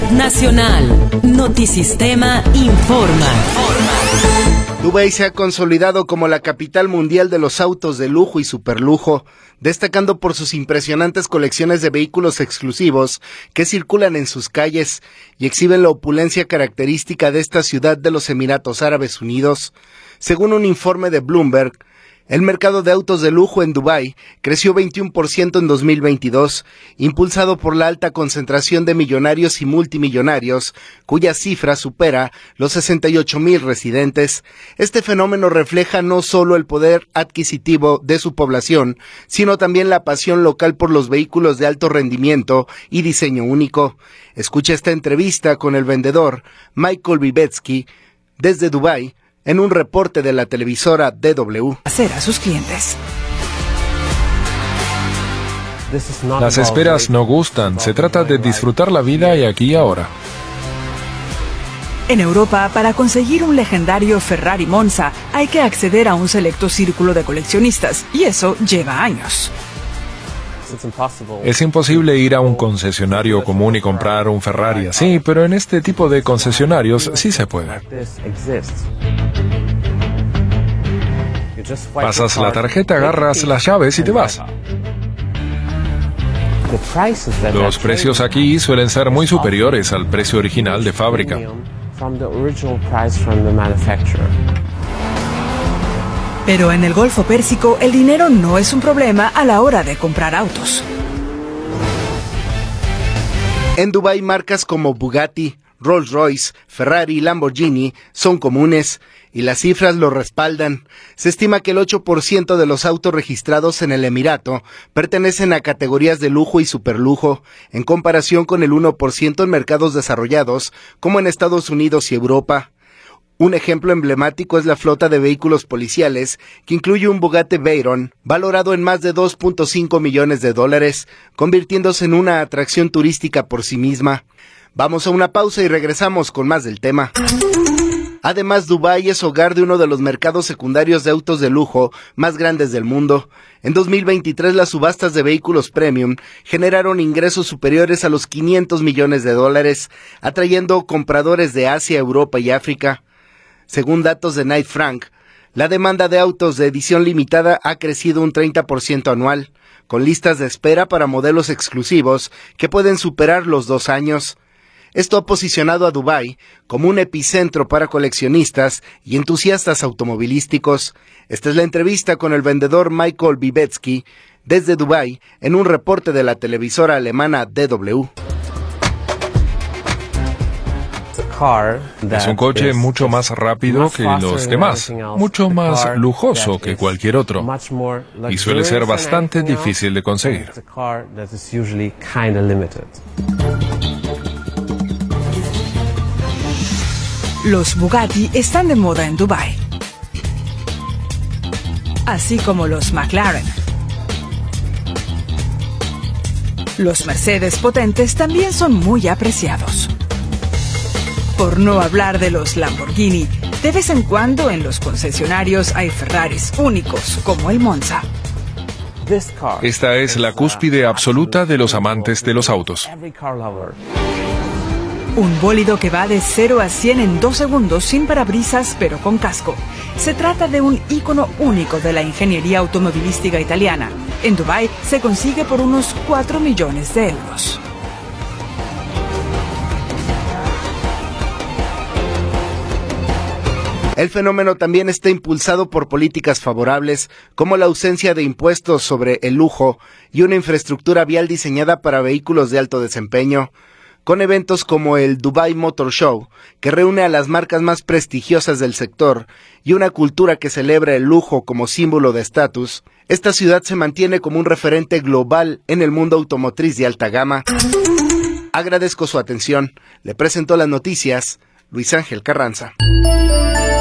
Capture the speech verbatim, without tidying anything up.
Nacional. Notisistema informa. Dubái se ha consolidado como la capital mundial de los autos de lujo y superlujo, destacando por sus impresionantes colecciones de vehículos exclusivos que circulan en sus calles y exhiben la opulencia característica de esta ciudad de los Emiratos Árabes Unidos. Según un informe de Bloomberg, el mercado de autos de lujo en Dubái creció veintiuno por ciento en dos mil veintidós, impulsado por la alta concentración de millonarios y multimillonarios, cuya cifra supera los sesenta y ocho mil residentes. Este fenómeno refleja no solo el poder adquisitivo de su población, sino también la pasión local por los vehículos de alto rendimiento y diseño único. Escucha esta entrevista con el vendedor Michael Vivetsky desde Dubái, en un reporte de la televisora D W. Hacer a sus clientes. Las esperas no gustan, se trata de disfrutar la vida y aquí y ahora. En Europa, para conseguir un legendario Ferrari Monza, hay que acceder a un selecto círculo de coleccionistas, y eso lleva años. Es imposible ir a un concesionario común y comprar un Ferrari así, pero en este tipo de concesionarios sí se puede. Pasas la tarjeta, agarras las llaves y te vas. Los precios aquí suelen ser muy superiores al precio original de fábrica. Pero en el Golfo Pérsico, el dinero no es un problema a la hora de comprar autos. En Dubái, marcas como Bugatti, Rolls-Royce, Ferrari y Lamborghini son comunes, y las cifras lo respaldan. Se estima que el ocho por ciento de los autos registrados en el Emirato pertenecen a categorías de lujo y superlujo, en comparación con el uno por ciento en mercados desarrollados, como en Estados Unidos y Europa. Un ejemplo emblemático es la flota de vehículos policiales, que incluye un Bugatti Veyron, valorado en más de dos punto cinco millones de dólares, convirtiéndose en una atracción turística por sí misma. Vamos a una pausa y regresamos con más del tema. Además, Dubái es hogar de uno de los mercados secundarios de autos de lujo más grandes del mundo. En dos mil veintitrés, las subastas de vehículos premium generaron ingresos superiores a los quinientos millones de dólares, atrayendo compradores de Asia, Europa y África. Según datos de Knight Frank, la demanda de autos de edición limitada ha crecido un treinta por ciento anual, con listas de espera para modelos exclusivos que pueden superar los dos años. Esto ha posicionado a Dubái como un epicentro para coleccionistas y entusiastas automovilísticos. Esta es la entrevista con el vendedor Michael Vivetsky desde Dubái en un reporte de la televisora alemana D W. Es un coche mucho más rápido que los demás, mucho más lujoso que cualquier otro, y suele ser bastante difícil de conseguir. Los Bugatti están de moda en Dubái, así como los McLaren. Los Mercedes potentes también son muy apreciados. Por no hablar de los Lamborghini, de vez en cuando en los concesionarios hay Ferraris únicos, como el Monza. Esta es la cúspide absoluta de los amantes de los autos. Un bólido que va de cero a cien en dos segundos sin parabrisas, pero con casco. Se trata de un ícono único de la ingeniería automovilística italiana. En Dubái se consigue por unos cuatro millones de euros. El fenómeno también está impulsado por políticas favorables, como la ausencia de impuestos sobre el lujo y una infraestructura vial diseñada para vehículos de alto desempeño. Con eventos como el Dubai Motor Show, que reúne a las marcas más prestigiosas del sector, y una cultura que celebra el lujo como símbolo de estatus, esta ciudad se mantiene como un referente global en el mundo automotriz de alta gama. Agradezco su atención. Le presento las noticias, Luis Ángel Carranza.